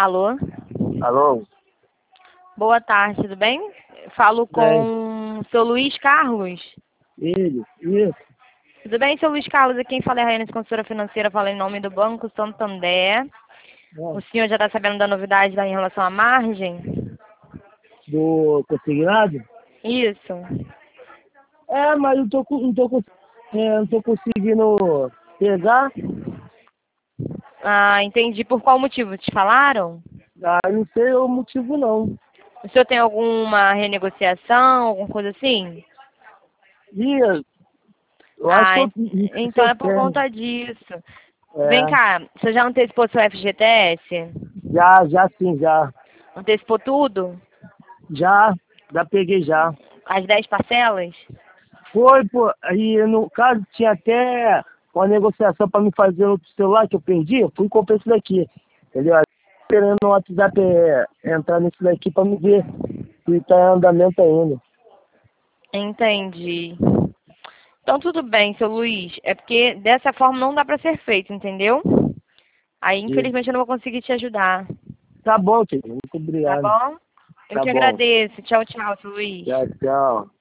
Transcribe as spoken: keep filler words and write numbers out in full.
Alô? Alô? Boa tarde, tudo bem? Falo com o seu Luiz Carlos. Ele, isso. Tudo bem, seu Luiz Carlos? Aqui quem fala é a Raiane, consultora financeira, fala em nome do Banco Santander. O senhor já está sabendo da novidade lá em relação à margem? Do consignado? Isso. É, mas eu tô, com- não, tô, cons- é, não tô conseguindo pegar. Ah, entendi. Por qual motivo? Te falaram? Ah, não sei o motivo não. O senhor tem alguma renegociação, alguma coisa assim? E eu acho Ah, que eu, en- isso então eu é por tenho. conta disso. Vem É, cá, você já antecipou seu F G T S? já, já sim, já. Antecipou tudo? Já, já peguei já. As dez parcelas? Foi, pô, aí no caso tinha até uma negociação para me fazer outro celular que eu perdi, eu fui e comprei esse daqui. Entendeu? Aí, esperando no WhatsApp é, entrar nesse daqui para me ver se tá em andamento ainda. Entendi. Então tudo bem, seu Luiz. É porque dessa forma não dá pra ser feito, entendeu? Aí E infelizmente eu não vou conseguir te ajudar. tá bom, querido. Muito Tá obrigado. bom? Eu Tá que bom. agradeço. Tchau, tchau, seu Luiz. Tchau, tchau.